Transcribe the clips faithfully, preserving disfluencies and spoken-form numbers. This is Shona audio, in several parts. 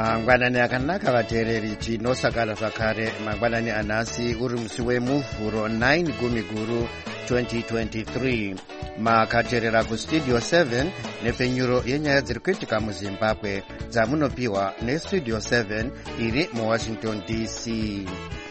mangwanani akanaka vateereri, tinosakara zvakare mangwanani anhasi uri musi wemuvhuro nine gumi guru twenty twenty-three. Makateerera kustudio seven nepfenyuro yenyaya dziri kuitika muzimbabwe dzamunopiwa nestudio seven iri muwashington D C.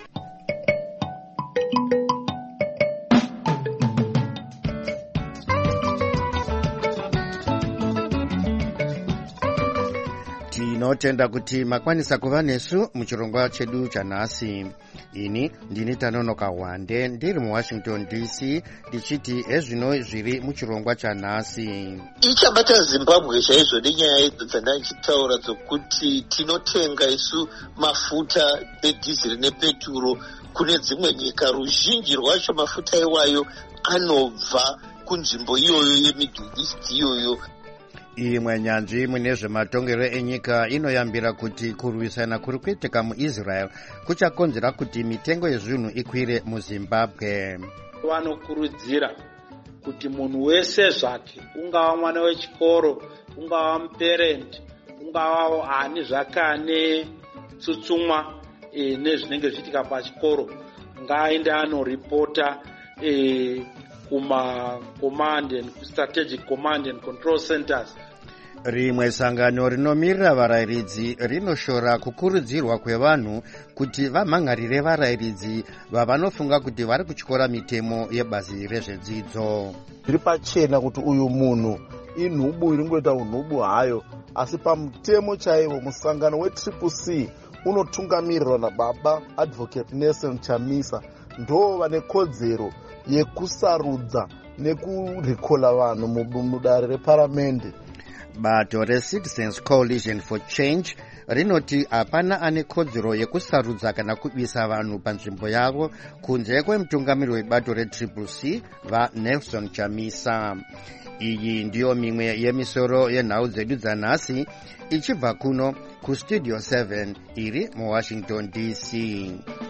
Tinotenda kuti makwanisa kuva nesu muchirongwa chedu chanhasi. Ini ndini Tanonoka Wande ndiri muwashington D C ndichiti ezvino zviri muchirongwa chanhasi. Ichabata Zimbabwe chaizvo nenyaya dzandachitaura dzokuti tinotenga isu mafuta edhiziri nepeturo kune dzimwe nyika. Ruzhinji rwacho mafuta iwayo anobva kunzvimbo iyoyo yeMiddle East iyoyo. Imwe nyanzvi mune zvematongero enyika inoyambira kuti kurwisana kuri kuitika muIsrael kuchakonzera kuti mitengo yezvinhu ikwire muZimbabwe. Vanokurudzira kuti munhu wese zvake, ungava mwana wechikoro, ungava muparent, ungava ani zvakane tsutsumwa e, nezvinenge zviitika pachikoro, ngaaende anoripota e, kuma command and strategic command and control centers. Rimwe sangano rinomirira varayiridzi rinoshora kukurudzirwa kwevanhu kuti vamhangarire varayiridzi vavanofunga kuti vari kutyora mitemo yebazi rezvedzidzo. Zviri pachena kuti uyu munhu inhubu iri ngoita unhubu hayo, asi pamutemo chaivo musangano wetriple C unotungamirirwa nababa Advocate Nelson Chamisa ndo vane kodzero yekusarudza nekurikola vanhu mudare reparamende. Bato reCitizens Coalition for Change rinoti hapana ane kodzero yekusarudza kana kubisa vanhu panzvimbo yavo kunze kwemutungamiri webato retriple C vaNelson Chamisa. Iyi ndiyo mimwe yemisoro yenhau dzedu dzanhasi ichibva kuno kustudio seven iri muwashington D C.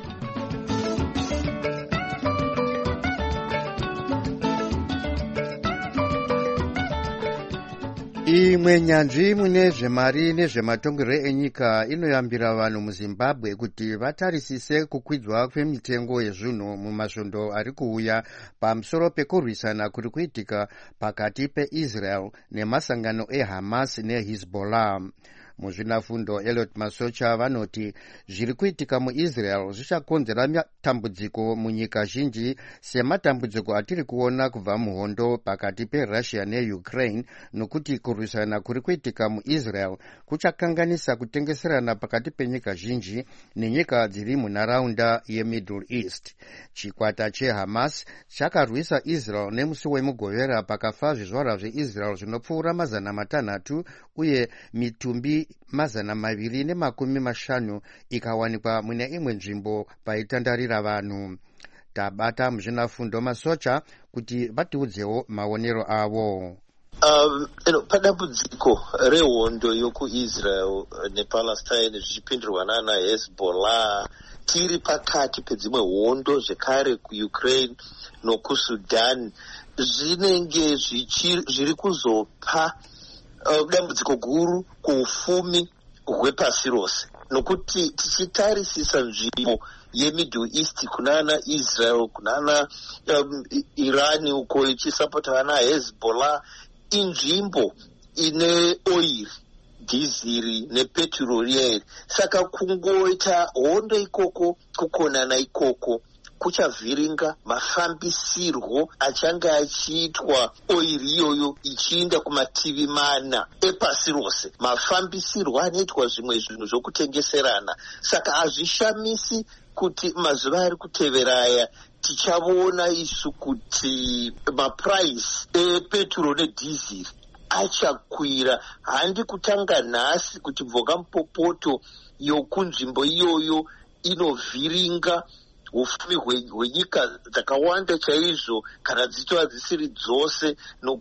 Imwe nyanzvi mune zvemari nezvematongero enyika inoyambira vanhu muZimbabwe kuti vatarisise kukwidzwa kwemitengo yezvinhu mumasvondo ari kuuya pamusoro pekurwisana kuri kuitika pakati peIsrael nemasangano eHamas neHezbollah. Muzvinafundo Elliot Masocha vanoti zviri kuitika muIsrael zvichakonzera matambudziko munyika zhinji sematambudziko atiri kuona kubva muhondo pakati peRussia neUkraine, nokuti kurwisana kuri kuitika muIsrael kuchakanganisa kutengeserana pakati penyika zhinji nenyika dziri munharaunda yeMiddle East. Chikwata cheHamas chakarwisa Israel nemusi wemugovera pakafa zvizvarwa zveIsrael zvinopfuura mazana matanhatu uye mitumbi mazana maviri nemakumi mashanu ikawanikwa mune imwe nzvimbo paitandarira vanhu. Tabata muzvinafundo Masocha kuti vatiudzewo maonero avo. Um, you know, padambudziko rehondo yokuIsrael nePalestine zvichipindurwa nana Hezbollah, tiri pakati pedzimwe hondo zvekare kuUkraine nokuSudan, zvinenge zviri kuzopa Uh, dambudziko guru kuufumi hwepasi rose, nokuti tichitarisisa nzvimbo yeMiddle East kunana Israel kunana um, Irani uko ichisapota vana Hezbollah, inzvimbo ine oil, dhiziri nepetroli. Saka kungoita hondo ikoko, kukonana ikoko kuchavhiringa mafambisirwo achange achiitwa oiri iyoyo ichiinda kumativi mana epasi rose. Mafambisirwo anoitwa zvimwe zvinhu zvokutengeserana. Saka hazvishamisi kuti mazuva ari kutevera aya tichavoona isu kuti mapuraisi epeturo nedhiziri achakwira. Handi kutanga nhasi kuti mvoka mupopoto yokunzvimbo iyoyo inovhiringa ufumi hwenyika dzakawanda chaizvo, kana dzichitova dzisiri dzose,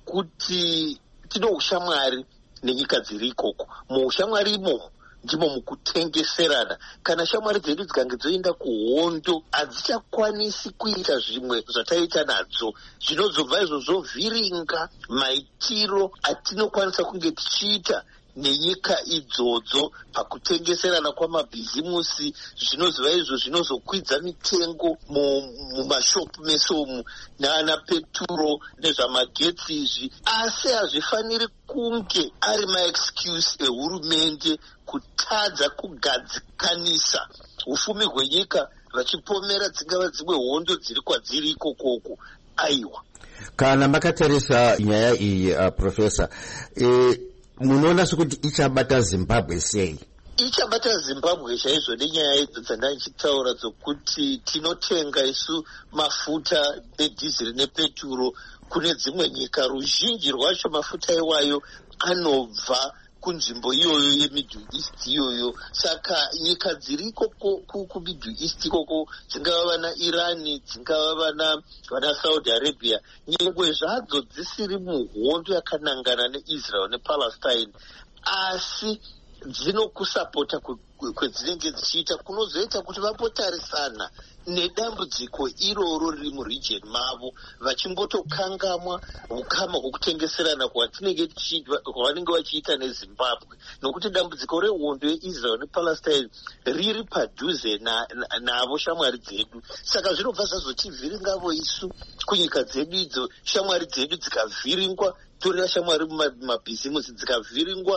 nokuti tino ushamwari nenyika dziri ikoko. Muushamwari imo ndimo mukutengeserana. Kana shamwari dzedu dzikange dzoenda kuhondo, hadzichakwanisi kuita zvimwe zvataita nadzo, zvinozobva izvo zvovhiringa maitiro atinokwanisa kunge tichiita nenyika idzodzo pakutengeserana kwamabhizimusi zvinozova izvo zvinozokwidza mitengo mumashopu mesomu nana peturo nezvamagetsi izvi, asi hazvifaniri kunge ari maexcuse ehurumende kutadza kugadzikanisa ufumi hwenyika vachipomera dzingava dzimwe hondo dziri kwadziri ikokoko. Aiwa, kana makatarisa nyaya iyi uh, profesa, e, munoona sekuti ichabata Zimbabwe sei? Ichabata Zimbabwe chaizvo nenyaya idzo dzandandichitaura dzokuti tinotenga isu mafuta edhiziri nepeturo kune dzimwe nyika. Ruzhinji rwacho mafuta iwayo anobva kunzvimbo iyoyo yemiddle east iyoyo. Saka nyika dziri ikoko kumiddle east ikoko, dzingava vana Irani, dzingava vana vana Saudi Arabia, nyengwe zvadzo dzisiri muhondo yakanangana neIsrael nePalestine, asi dzinokusapota kwedzinenge dzichiita kunozoita kuti vapotarisana nedambudziko iroro riri muregion mavo, vachimbotokangamwa ukama hwokutengeserana kwatinenge kwavanenge vachiita neZimbabwe, nokuti dambudziko rehondo yeIsrael nePalestine riri padhuze navo shamwari dzedu. Saka zvinobva zvazotivhiringavo isu kunyika dzedu idzo, shamwari dzedu dzikavhiringwa, torera shamwari mumabhizimusi dzikavhiringwa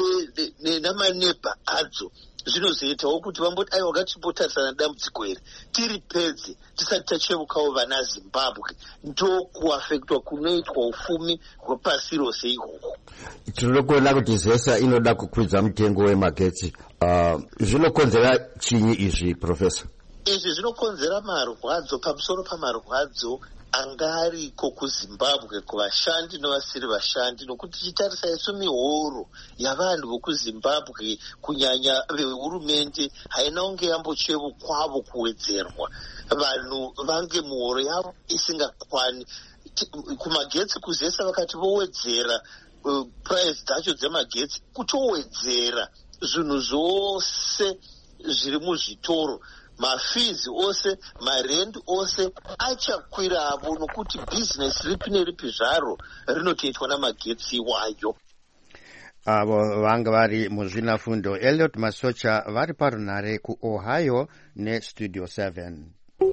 namanebha adzo, zvinozoitawo kuti vamboti aiwa ngatipotarisana dambudziko iri tiripedze tisati tachevukawo vana Zimbabwe. Ndo kuafektwa kunoitwa ufumi hwepasi rose ihwohwo. Tinokuona kuti ZESA inoda kukwidza mutengo wemagetsi. Uh, zvinokonzera chinyi izvi profesa? Izvi zvinokonzera marwadzo pamusoro pamarwadzo anga ariko kuZimbabwe kuvashandi nevasiri vashandi, nokuti tichitarisa isu mihoro yavanhu vokuZimbabwe kunyanya vehurumende haina kunge yambochevukwavo kuwedzerwa, vanhu vange mihoro yavo isingakwani. Kumagetsi kuZESA vakati vowedzera uh, price dzacho dzemagetsi, kutowedzera zvinhu zvose zviri muzvitoro, mafizi ose, marendi ose achakwiravo, nokuti bhizinesi ripi neripi zvaro rinotoitwa namagetsi iwayo. Avo vanga vari muzvinafundo Elliot Masocha vari parunhare kuOhio neStudio seven.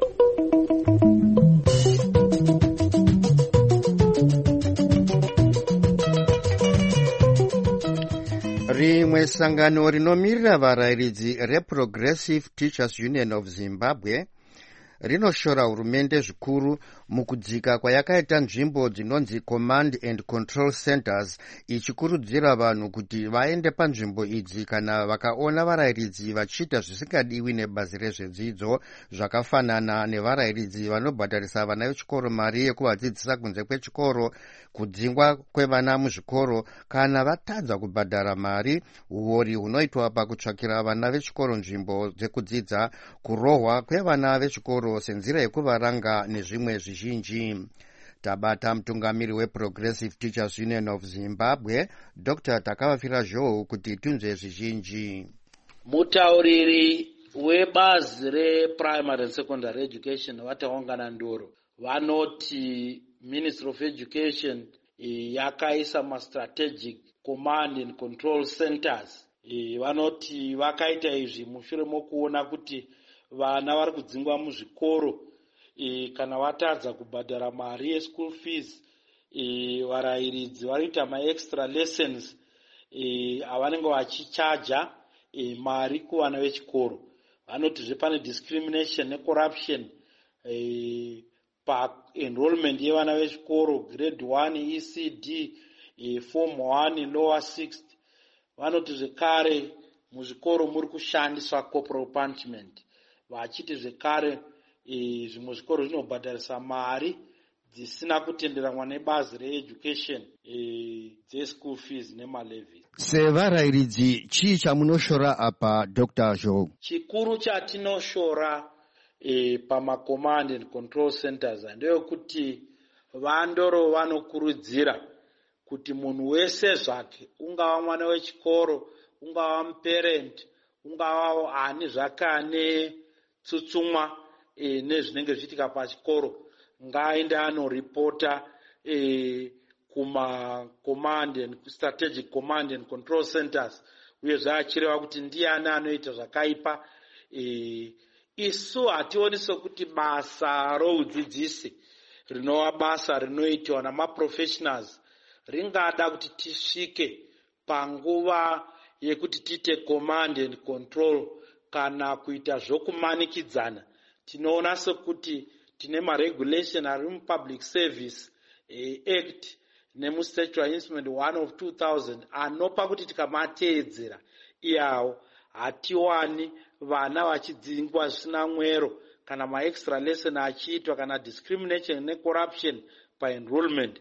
Rimwe sangano rinomirira varayiridzi reProgressive Teachers Union of Zimbabwe rinoshora hurumende zvikuru mukudzika kwayakaita nzvimbo dzinonzi Command and Control Centers, ichikurudzira vanhu kuti vaende panzvimbo idzi kana vakaona varayiridzi vachiita zvisingadiwi nebazi rezvedzidzo, zvakafanana nevarayiridzi vanobhadharisa vana vechikoro mari yekuvadzidzisa kunze kwechikoro, kudzingwa kwevana muzvikoro kana vatadza kubhadhara mari, uori hunoitwa pakutsvakira vana vechikoro nzvimbo dzekudzidza, kurohwa kwevana vechikoro senzira yekuvaranga nezvimwe zvizhinji. Tabata mutungamiri weProgressive Teachers Union of Zimbabwe Doctor Takavafira Joe kuti tunze zvizhinji. Mutauriri webazi reprimary and secondary education vataungana ndoro vanoti Ministry of Education yakaisa ma-strategic command and control centers. Vanoti vakaita izvi mushure mokuona kuti vana vari kudzingwa muzvikoro kana vatadza kubhadhara mari yeschool fees, varayiridzi varikuita ma-extra lessons avanenge vachichaja mari kuvana vechikoro. Vanotizve pane discrimination necorruption pa-enrollment yevana vechikoro grade one E C D, form one lower sixth. Vanoti zvekare muzvikoro muri kushandiswa corporal punishment, vachiti zvekare zvimwe zvikoro zvinobhadharisa mari dzisina kutenderanwa nebazi reeducation dzeschool fees nemalevies. Sevarayiridzi chii chamunoshora apa Doctor Joe? Chikuru chatinoshora e, pama-command and control centers ndeyekuti vandoro vanokurudzira kuti munhu wese zvake, ungava mwana wechikoro, ungava muparent, ungava ani zvake ane tsutsumwa e, nezvinenge zviitika pachikoro, ngaende anoripota e, kuma command and strategic command and control centers uyezve achireva kuti ndiani anoita zvakaipa. E, isu hationi sokuti basa roudzidzisi rinova basa rinoitwa namaprofessionals ringada kuti tisvike panguva yekuti tiite command and control kana kuita zvokumanikidzana. Tinoona sokuti tine maregulation ari mupublic service eh, act nemustatute instrument one of two thousand anopa kuti tikamateedzera iyawo hatiwani vana vachidzingwa zvisina mwero kana maextra lesson achiitwa kana discrimination necorruption paenrollment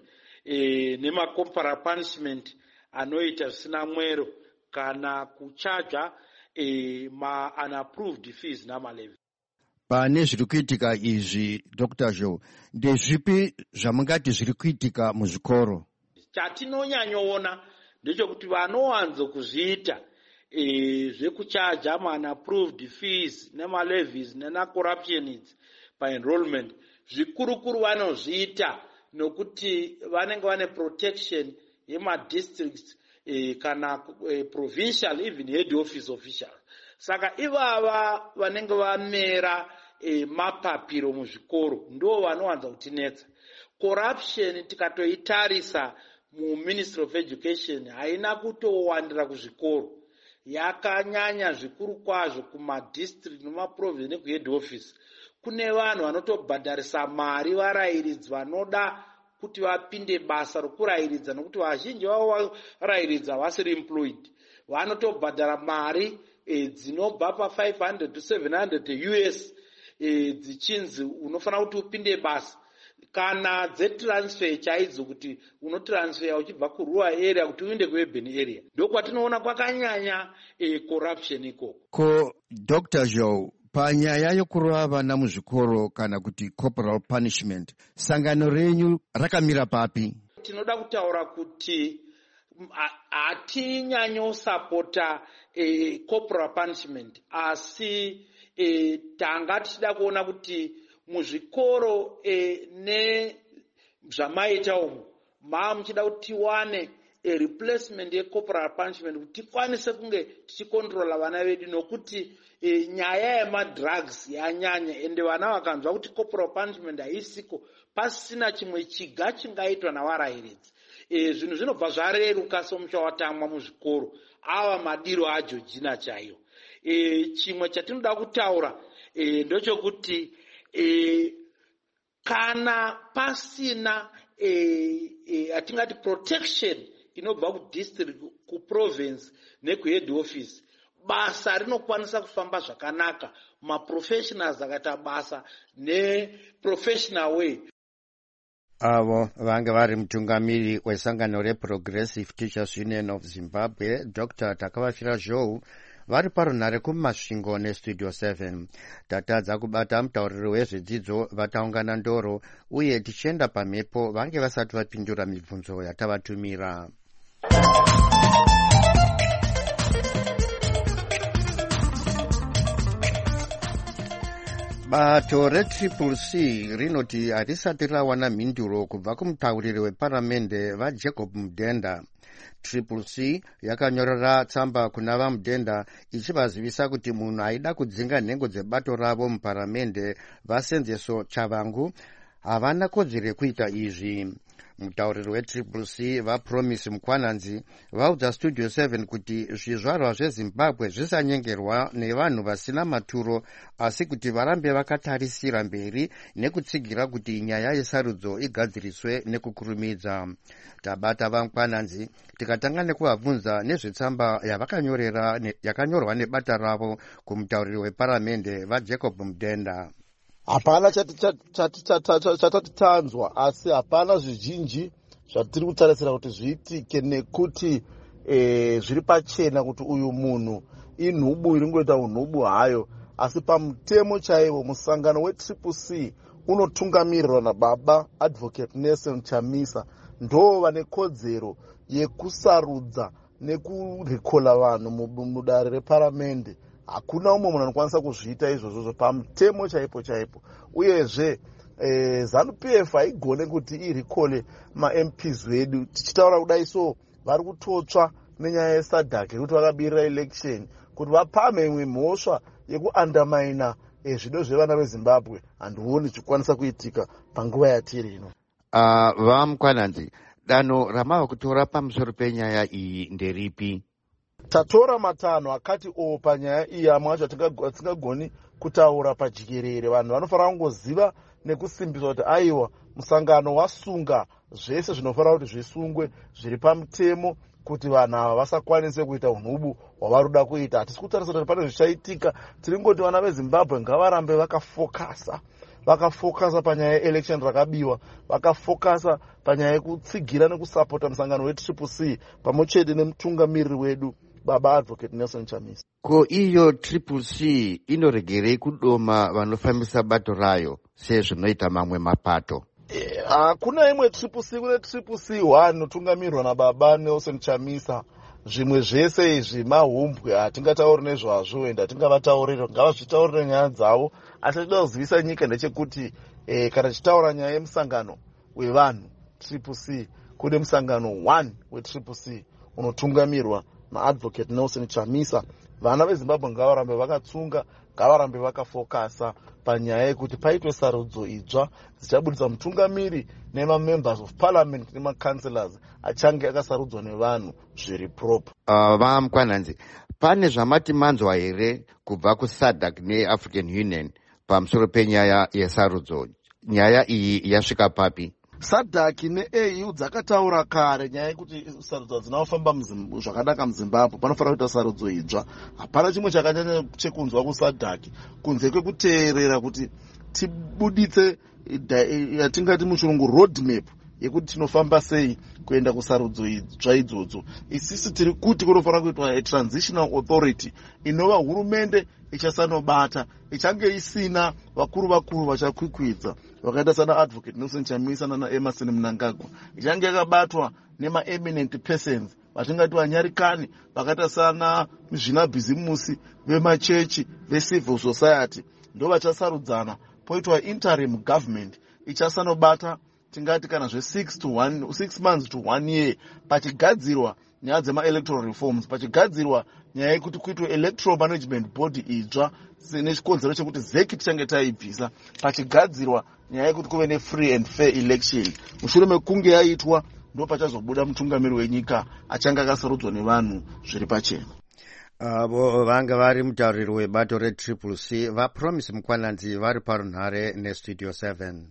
e, nemacorporal punishment anoita zvisina mwero kana kuchaja e, ma-unapproved fees namalevy. Pane zviri kuitika izvi Doctor Joe, ndezvipi zvamungati zviri kuitika muzvikoro? Chatinonyanyoona ndechekuti vanowanzo kuzviita e, zvekuchaja ma-unapproved fees nemalevies nena-corruption paenrollment zvikurukuru vanozviita nokuti vanenge vane protection yemadistricts e, kana e, provincial even head office official. Saka ivava vanenge vamera e, mapapiro muzvikoro ndo vanowanza kutinetsa. Corruption tikatoitarisa mu Ministry of Education haina kutowandira kuzvikoro, yakanyanya zvikuru kwazvo kumadistrict nemaprovince nekuhead office. Kune vanhu vanotobhadharisa mari varayiridzi vanoda kuti vapinde basa rokurayiridza nokuti vazhinji vavo varayiridza vasiri employed. Vanotobhadhara mari e, dzinobva pa five hundred to seven hundred U S e, dzichinzi unofanira kuti upinde basa kana dzetransfer chaidzo kuti unotransfer uchibva kurural area kuti uende kuurban area. Ndokwatinoona kwakanyanya e, corruption ikoko. Ko Doctor Joe, panyaya yokurova vana muzvikoro kana kuti corporal punishment, sangano renyu rakamira papi? Tinoda kutaura kuti hatinyanyosapota e, corporal punishment, asi e, tanga tichida kuona kuti muzvikoro e, ne zvamaita umu maa muchida kuti tiwane a replacement ye corporal punishment kuti tikwanise kunge tichikontrola vana vedu nokuti e, nyaya yemadrugs yanyanya ende vana vakanzwa kuti corporal punishment haisiko pasina chimwe chiga chingaitwa navarayiridzi. E, zvinhu zvinobva zvareruka somusha watamwa muzvikoro ava madiro aJeorgina chaiwo. E, chimwe chatinoda kutaura e, ndochokuti e, kana pasina e, e, atingati protection inobva kudistrict kuprovince nekuhead office basa rinokwanisa kufamba zvakanaka maprofessionals akaita basa neprofessional way. Avo vange vari mutungamiri wesangano reProgressive Teachers Union of Zimbabwe Doctor Takavafira Joe vari parunhare kumasvingo nestudio seven. Tatadza kubata mutauriri wezvedzidzo vataungana ndoro uye tichienda pamhepo vange vasati vapindura mibvunzo yatavatumira. Bato retriple C rinoti harisati rawana mhinduro kubva kumutauriri weparamende vaJacob Mudenda. Triple C yakanyorera tsamba kuna vaMudenda ichivazivisa kuti munhu aida kudzinga nhengo dzebato ravo muparamende vaSenzeso Chavangu havana kodzero yekuita izvi. Mutauriri wetriple C vaPromise Mukwananzi vaudza studio seven kuti zvizvarwa zveZimbabwe zvisanyengerwa nevanhu vasina maturo asi kuti varambe vakatarisira mberi nekutsigira kuti nyaya yesarudzo igadziriswe nekukurumidza. Tabata vaMukwananzi tikatanga nekuvabvunza nezvetsamba yavakanyorera yakanyorwa nebata ravo kumutauriri weparamende vaJacob Mudenda. Hapana chatati tanzwa asi hapana zvizhinji zvatiri kutarisira kuti zviitike nekuti e, zviri pachena kuti uyu munhu inhubu iri ngoita unhubu hayo asi pamutemo chaiwo musangano wetriple C unotungamirirwa nababa Advocate Nelson Chamisa ndo vane kodzero yekusarudza nekurikola vanhu mudare reparamende. Hakuna umwe munhu anokwanisa kuzviita izvozvo pamutemo chaipo chaipo. Uyezve eh, ZANU P F haigone kuti irikole ma-M Ps vedu tichitaura kudai. So vari kutotsva nenyaya yesadhak yekuti vakabirira election kuti vapame imwe mhosva yekuandamaina eh, zvido zvevana vezimbabwe. Handioni zvikwanisa kuitika panguva yatiri ino. Uh, vamukwananzi, danho ramava kutora pamusoro penyaya iyi nderipi? Tatora matanho akati o panyaya iyi amwe acho atingagoni kutaura pajikerere. Vanhu vanofanira kungoziva nekusimbiswa kuti aiwa musangano wasunga zvese zvinofanira kuti zvisungwe zviri pamutemo kuti vanhu ava vasakwanise kuita unhubu hwavari kuda kuita. Hatisi kutarisa kuti pane zvichaitika, tiri ngoti vana vezimbabwe ngavarambe vakafokasa vakafokasa panyaya yeelection rakabiwa, vakafokasa panyaya yekutsigira nekusapota musangano wetriple C pamwe chete nemutungamiriri wedu baba advocate Nelson Chamisa. Ko iyo triple C inoregerei kudoma vanofambisa bato rayo sezvinoita mamwe mapato? Hakuna imwe triple C, kune triple C one inotungamirwa nababa Nelson Chamisa. Zvimwe zvese izvi mahumbwe hatingatauri nezvazvo ende hatingavataurira, ngavazvitaurire nyaya dzavo. Asi tinoda kuzivisa nyika ndechekuti eh, kana tichitaura nyaya yemusangano wevanhu triple C, kune musangano one wetriple C unotungamirwa naadvocate Nelson Chamisa. Vana vezimbabwe ngavarambe vakatsunga, ngavarambe vakafokasa panyaya yekuti paitwe sarudzo idzva dzichabudisa mutungamiri nema-members of parliament nema-councillors achange akasarudzwa nevanhu zviri proper. Uh, vamukwananzi, pane zvamati manzwa here kubva kusadhak neAfrican Union pamusoro penyaya yesarudzo? Nyaya iyi yasvika papi? sadhak ne-A U dzakataura kare nyaya yekuti sarudzo dzinofamba zvakanaka muzimbabwe panofanira kuita sarudzo idzva. Hapana chimwe chakanyanya chekunzwa kusadhak kunze kwekuteerera kuti tibuditse yatingati muchirungu roadmap yekuti tinofamba sei kuenda kusarudzo idzva idzodzo. Isisi tiri kuti kunofanira kuitwa a transitional authority inova hurumende ichasanobata, ichange isina vakuru vakuru vachakwikwidza vakaita sana advocate Nelson Chamisa nana Emerson Mnangagwa, ichange yakabatwa nema-eminent persons vatingati vanyarikani vakaita sana zvinabhizimusi vemachechi vecivil society, ndo vachasarudzana poitwa interim government ichasanobata tingati kana zve six to one six months to one year pachigadzirwa nyaya dzema-electoral reforms, pachigadzirwa nyaya yekuti kuitwe electoral management body idzva nechikonzero chekuti zeki tichange taibvisa, pachigadzirwa nyaya yekuti kuve ne-free and fair election. Mushure mekunge yaitwa ndo pachazobuda mutungamiri wenyika achange akasarudzwa nevanhu zviri pachena. Avo vanga vari mutauriri webato retriple C vapromise Mukwananzi vari parunhare nestudio seven.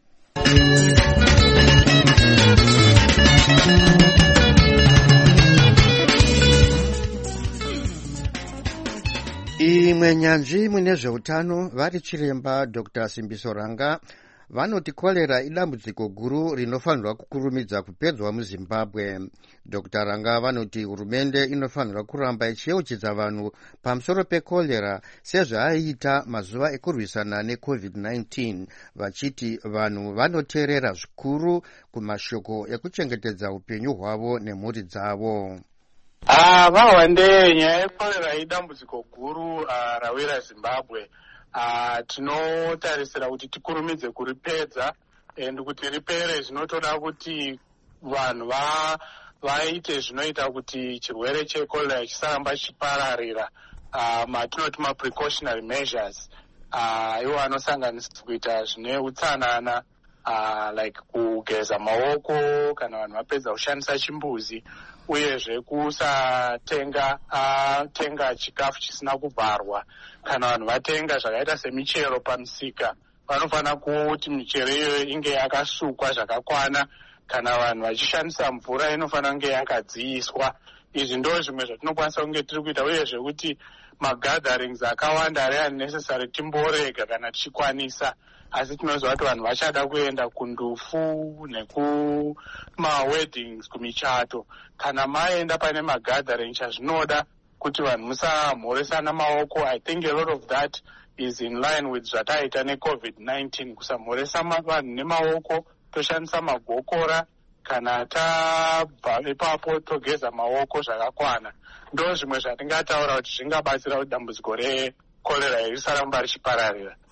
Imwe nyanzvi mune zveutano vari chiremba Doctor Simbiso Ranga vanoti kolera idambudziko guru rinofanirwa kukurumidza kupedzwa muZimbabwe. Doctor Ranga vanoti hurumende inofanirwa kuramba ichiyeuchidza vanhu pamusoro pekolera sezvaaita mazuva ekurwisana necovid nineteen, vachiti vanhu vanoteerera zvikuru kumashoko ekuchengetedza upenyu hwavo nemhuri dzavo. Ah, vawande nyaya yekolera idambudziko guru uh, rawira Zimbabwe. Uh, tinotarisira kuti tikurumidze kuripedza, and kuti ripere zvinotoda kuti vanhu va vaite zvinoita kuti chirwere chekolera chisaramba chipararira. Uh, matinoti ma-precautionary measures uh, iwo anosanganisira kuita zvine utsanana, uh, like kugeza maoko kana vanhu vapedza kushandisa chimbuzi, uyezve kusatenga uh, tenga chikafu chisina kuvharwa. Kana vanhu vatenga zvakaita semichero pamisika, vanofanira kuti michero iyo inge yakasukwa zvakakwana. Kana vanhu vachishandisa mvura inofanira kunge yakadziiswa. Izvi ndo zvimwe zvatinokwanisa kunge tiri kuita, uyezve kuti magatherings akawanda ari unnecessary timborega kana tichikwanisa. Asi tinoziva kuti vanhu vachada kuenda kundufu nekuma-weddings, kumichato. Kana maenda pane magathering, chazvinoda kuti vanhu musamhoresana maoko. I think a lot of that is in line with zvataita necovid nineteen, kusamhoresa vanhu nemaoko, toshandisa magokora. Kana tabva ipapo togeza maoko zvakakwana. Ndo zvimwe zvatingataura kuti zvingabatsira kuti dambudziko rekolera risaramba richipararira.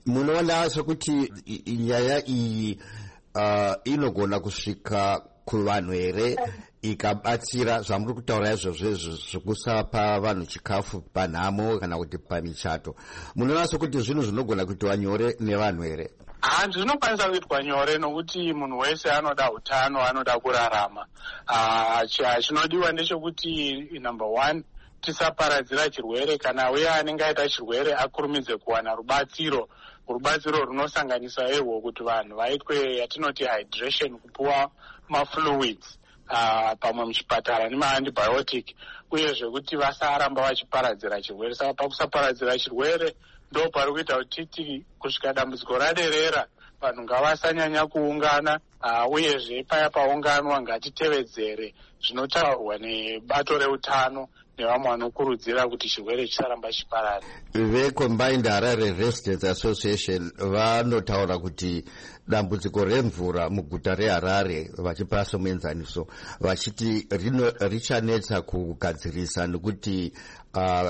munoona sokuti nyaya iyi uh, inogona kusvika kuvanhu here ikabatsira zvamuri kutaura izvozvo zvekusapa vanhu chikafu panhamo kana kuti pamichato? Munoona sokuti zvinhu zvinogona kuitwa nyore nevanhu here? Hanzi zvinokwanisa kuitwa nyore nokuti munhu wese anoda utano, anoda kurarama. Chinodiwa ndechekuti number one, tisaparadzira chirwere. Kana uye anenge aita chirwere akurumidze kuwana rubatsiro. Rubatsiro runosanganisa ehwo kuti vanhu vaitwe yatinoti hydration, kupuwa mafluids uh, pamwe muchipatara nemaantibiotic, uye zvekuti vasaramba vachiparadzira chirwere. Saka pakusaparadzira chirwere ndo pari kuita kuti titi kusvika dambudziko raderera vanhu ngavasanyanya kuungana, uh, uyezve paya paunganwa ngatitevedzere zvinotaurwa nebato reutano nevamwe vanokurudzira kuti chirwere chisaramba chiparara. VeCombined Harare Residents Association vanotaura kuti dambudziko remvura muguta reHarare vachipa somuenzaniso vachiti rino richanetsa kugadzirisa nekuti uh,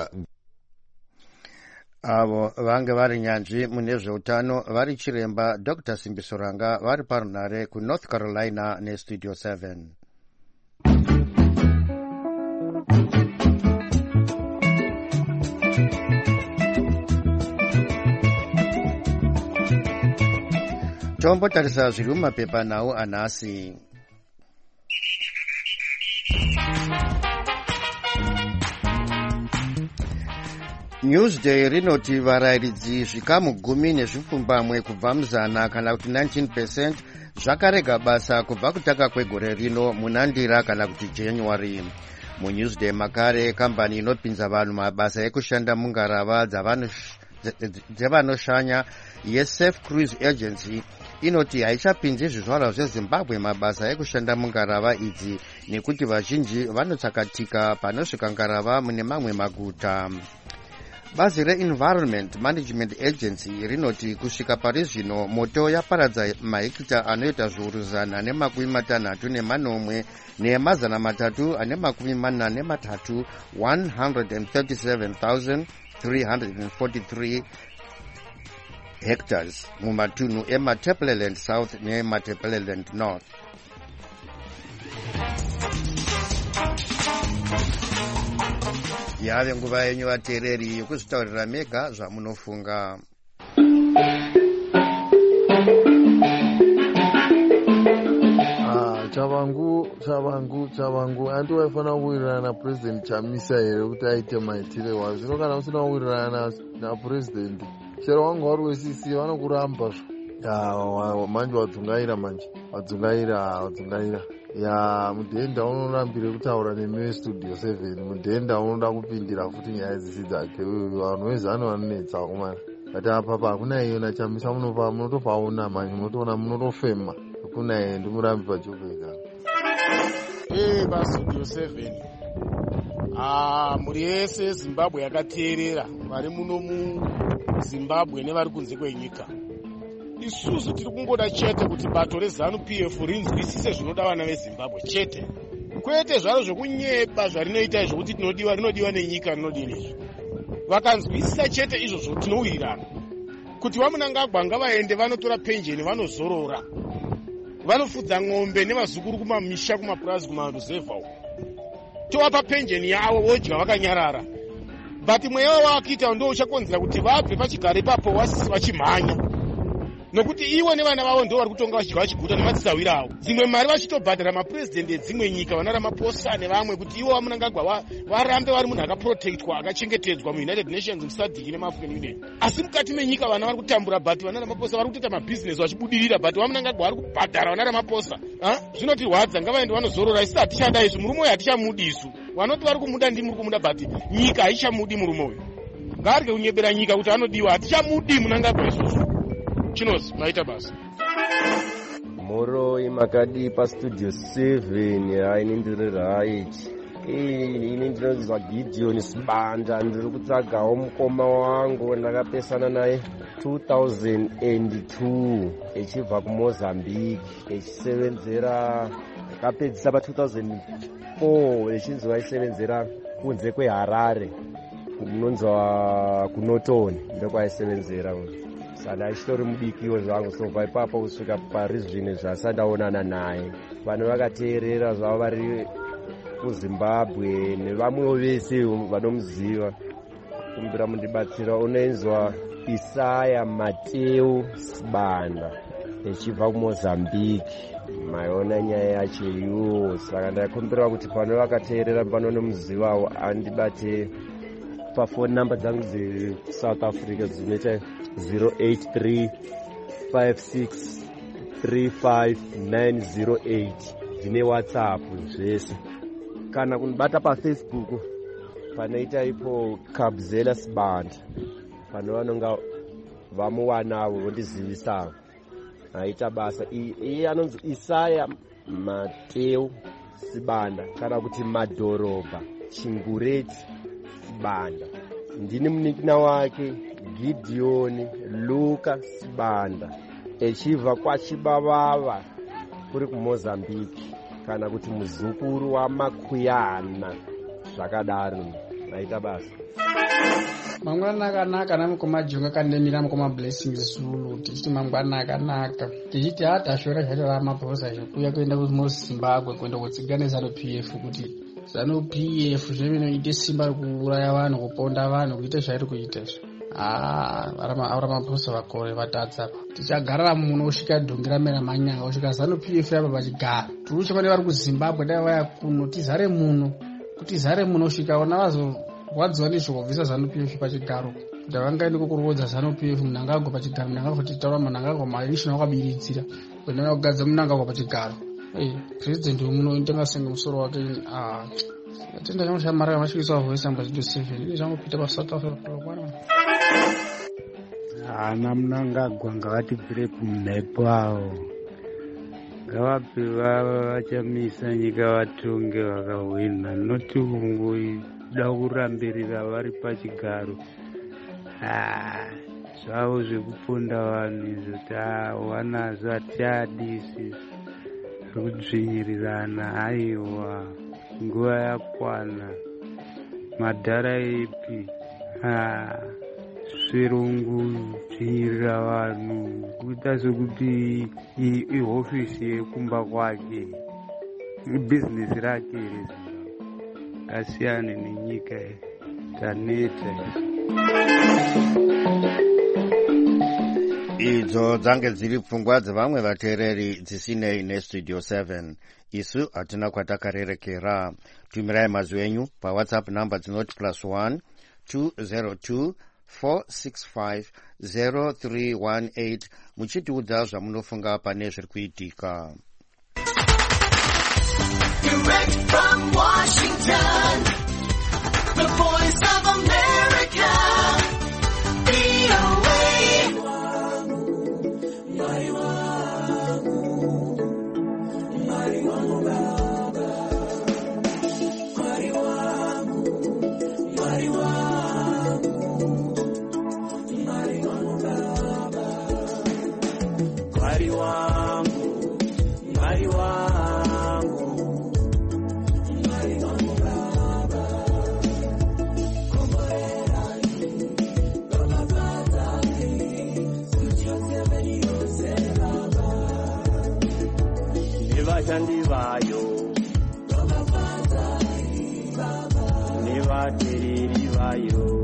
avo vange vari nyanzvi mune zveutano vari chiremba Doctor Simbisoranga vari parunare kuNorth Carolina neStudio seven. Tombotarisa zviri mumapepa nawo anhasi. Newsday rinoti varayiridzi zvikamu gumi nezvipfumbamwe kubva muzana kana kuti nineteen percent zvakarega basa kubva kutanga kwegore rino munandira kana kuti January. MuNewsday makare kambani inopinza vanhu mabasa ekushanda mungarava dzevanoshanya yeSafe Cruise Agency inoti haichapinzi zvizvarwa zveZimbabwe mabasa ekushanda mungarava idzi nekuti vazhinji vanotsakatika panosvika ngarava mune mamwe maguta. Bazi reEnvironment Management Agency rinoti kusvika pari zvino moto yaparadza mahekita anoita zviuru zana nemakumi matanhatu nemanomwe nemazana matatu ane makumi mana nematatu one hundred thirty-seven thousand three hundred forty-three hectares mumatunhu eMatepeleland South neMatepeleland North. Yave nguva yenyu vateereri yokuzvitaurira mega zvamunofunga. Ah, chavangu chavangu chavangu anti waifana kuwirirana na President Chamisa here kuti aite maitire wazvo. Zvino kana usina kuwirirana na President chero wangu vari weC C vanokuramba zvo. Ya manje wadzungaira manje wadzungaira wadzungaira ya mudhenda unorambire kutaura nemi Studio seven. Mudhenda unoda kupindira futi nyaya dzisi dzake. Vanhu vezano vanonetsa kumana kati apa pa hakuna iyona Chamisa munopa munotopaona manje munotoona munotofema hakuna iye ndimurambi pachopeka. Eh paStudio seven ah muri yese Zimbabwe yakateerera vari muno muZimbabwe nevari kunze kwenyika. Isusu tiri kungoda chete kuti bato reZANU-P F rinzwisise zvinoda vana veZimbabwe chete, kwete zvaro zvokunyeba zvarinoita izvo kuti tinodiwa rinodiwa nenyika rinodini. Vakanzwisisa chete izvozvo tinowirirana kuti vamunangagwa ngavaende vanotora penjeni vanozorora vanofudza ng'ombe nevazukuru kumamisha kumapurazi kumaruzevha uko tovapa penjeni yavo vodya vakanyarara, but mweya wavo wakuita ndo uchakonzera kuti vabve pachigare papo vachimhanya nokuti iwo nevana vavo ndo vari kutonga vachidya vachiguta nemadzisawira avo. Dzimwe mari vachitobhadhara mapurezidendi edzimwe nyika vana ramaposa nevamwe kuti iwo vamunangagwa varambe vari munhu akaprotectwa akachengetedzwa muUnited Nations musadhiki nemaAfrican Union. Asi mukati menyika vana vari kutambura bhati vana ramaposa vari kutoita mabhizinesi vachibudirira bhati vamunangagwa vari kubhadhara vana ramaposa. Zvinotirwadza ngavaende vanozorora. Isi hatichada izvo, murume uyu hatichamudi isu. Vanoti vari kumuda ndi muri kumuda bhati nyika haichamudi murume uyu. Ngarye kunyebera nyika kuti anodiwa, hatichamudi munangagwa izvozvo. Chinozi maita basa. Moro imakadi paStudio seven ainindira ichi. Ini ndinonzwa Gideon Sibanda, ndiri kutsvagawo mukoma wangu ndakapesana naye two thousand two echibva kuMozambique echisevenzera akapedzisa pa two thousand four echinzi waisevenzera kunze kweHarare kunonzwa kuNotoni ndokwaisevenzera. kana achitori mudikiwo zvangu. So kubva ipapo kusvika parizvino zvasandaonana naye. Vanhu vakateerera zvavo vari kuZimbabwe nevamwewo vese vanomuziva kumbira mundibatsira. Unoinzwa Isaya Mateo Sibanda echibva kuMozambique. Maiona nyaya yacho iyoyo. Saka ndakumbira kuti pano vakateerera pano nomuzivawo andibate pafoni namba dzangu dzeSouth Africa dzinoita zero eight three five six three five nine zero eight. Ndine WhatsApp zvese. Kana kunibata paFacebook panoita ipo Kabzela Sibanda. Pano vanonga vamuwanawo vondizivisawo. Aita basa iye anonzi Isaya Mateo Sibanda kana kuti Madhorobha Chingureti Sibanda. Ndini munikina wake Gideon Luka Sibanda echibva kwaChibavava kuri kuMozambique kana kuti muzukuru waMakuyana zvakadaro. Aita basa. Mangwana akanaka namukoma Jonga kandemira mukoma Blessings Zulu tichiti mangwana akanaka tichiti hata ashora zvacho ramaphosa zvekuya kuenda kuZimbabwe kuenda kutsigana Zanu P F kuti Zanu P F zvinoite simba rekuuraya vanhu kuponda vanhu kuita zvairi kuita ah ramaphosa vakore vatadza tichagarara muno usvika dhongira mera manyanga usvika Zanu P F yapa pachigara turuche pane vari kuZimbabwe dai vaya kuno tizare muno kuti zare muno usvika ona vazo wadziwa ndizvokubvisa Zanu P F pachigaro kuti vangaende kukurodza Zanu P F munangagwa pachigaro munangagwa titaura munangagwa maishina wakabiridzira kuenda kugadza munangagwa pachigaro. Eh president munoita ngasenga musoro wake ah atenda nyamusha mara mashikiswa voice number zero seven ini zvangu pita pa South Africa kwana ana munangagwa ngavati bire kumhepo awo ngavapi vachamisa nyika vatonge vakahwina noti kungoi da kurambirira vari pachigaro zvavo zvekuponda vanhu izvoti wanazo hatiadisi zvekudzvinyirirana. Aiwa nguva yakwana madhara epi svirungu dzvinyirira vanhu kuita sekuti ihofisi yekumba kwake ibhizinesi rake iri asiyane nenyika taneta. Idzo dzange dziri pfungwa dzevamwe vateereri dzisinei nestudio seven. Isu hatina kwatakarerekera. Tumirai mazwi enyu paWhatsApp namba dzinoti plus one two zero two four six five zero three one eight muchitiudza zvamunofunga pane zviri kuitika. Direct from Washington, the voice of America, V O A. Vashandi vayo nevateereri vayo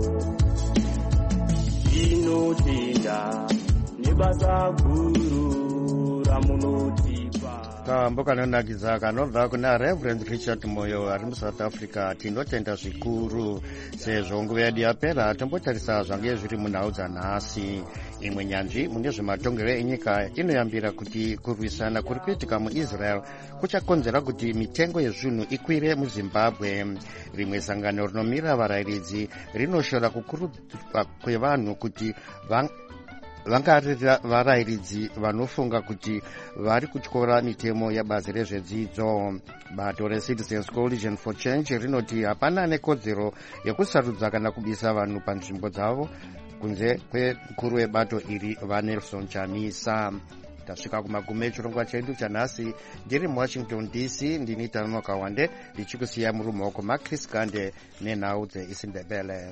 inotenda nebasa guru ramunotipa. Kambo kanonakidza kanobva kuna Reverend Richard Moyo ari muSouth Africa. Tinotenda zvikuru sezvo nguva yedu yapera tombotarisa zvange zviri munhau dzanhasi. Imwe nyanzvi mune zvematongero enyika inoyambira kuti kurwisana kuri kuitika muIsrael kuchakonzera kuti mitengo yezvinhu ikwire muZimbabwe. Rimwe sangano rinomira varayiridzi rinoshora kukurudzirwa kwevanhu kuti vang vangarira varayiridzi vanofunga kuti vari kutyora mitemo yabazi rezvedzidzo. Bato reCitizens Coalition for Change rinoti hapana nekodzero yekusarudza kana kubisa vanhu panzvimbo dzavo kunze kwemukuru webato iri vaNelson Chamisa. Tasvika kumagume echirongwa chedu chanhasi. Ndiri muWashington D C ndini Tanonoka Wande ndichikusiya muri mumaoko maChris Gande nenhau dzeIsimbebele.